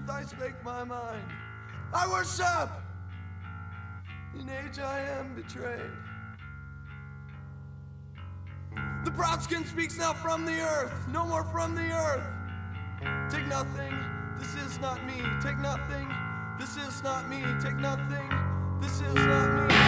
truth I speak my mind. I worship, in age I am betrayed. The proud skin speaks now from the earth, no more from the earth. Take nothing, this is not me. Take nothing, this is not me. Take nothing, this is not me.